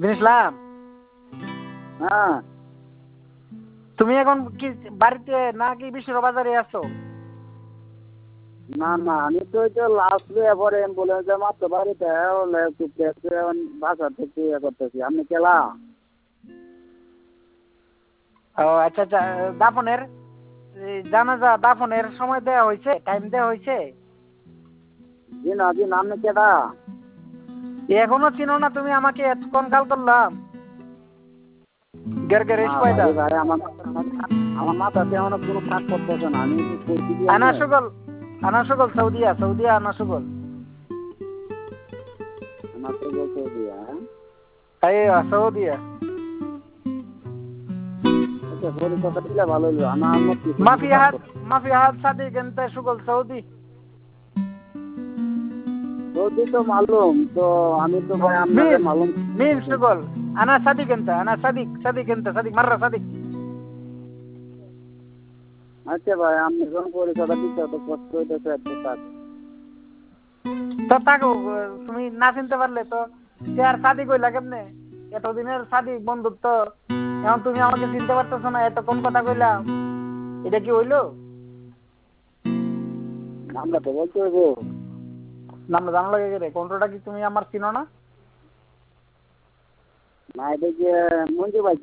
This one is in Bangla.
জিনিসলাম হ্যাঁ। তুমি এখন কি বাড়িতে নাকি বিশ্বের বাজারে আছো? না না, আমি তো এটা লাস্ট এবারে অ্যাম্বুলেন্সে মাত্র বাড়িতে বাসা থেকে করতেছি। আপনি কেলা? ও আচ্ছা আচ্ছা, দাফনের জানাজা দাফনের সময় দেওয়া হয়েছে, টাইম দেওয়া হয়েছে? জি না জি না, আপনি কেডা? এখনো চিনো না তুমি আমাকে? এতক্ষণ কাল করলাম না ভাই ভাই, আমার মাথাতে এমন কোনো কাজ করতেছে না। আমি কইছি কি আনা আপনি? সুগল, আনা সুগল, সৌদিয়া সৌদিয়া আনা সুগল। আমার তো বলতে দিয়া, হ্যাঁ? ايوه سعودية. আচ্ছা, সরি কথা দিলে ভালো হইলো। আমার মত কিছু ما কিছু في কাজ احد করতে। ما في احد صديق انت شغل سعودي؟ সৌদি তো মালুম তো, আমি তো ভাই আপনাকে مين মালুম। مين شغل؟ انا صديق انت، انا صديق صديق انت صديق مرة صديق. আচ্ছা ভাই, আপনি যখন পরিচয়টা দিতে তো কষ্ট হইতেছে একটু কাজ। তো তাকে তুমি না চিনতে পারলে তো সে আর সাদিক হইলা কেমনে? এতদিনের সাদিক বন্ধুত্ব, এখন তুমি আমাকে চিনতে পারতেছো না, এত কোন কথা কইলা? এটা কি হইলো? আমরা তো বলতে হইব। নাম জানা লাগে রে, কোনটা কি তুমি আমার চিনো না? না, এটা যে মঞ্জু ভাই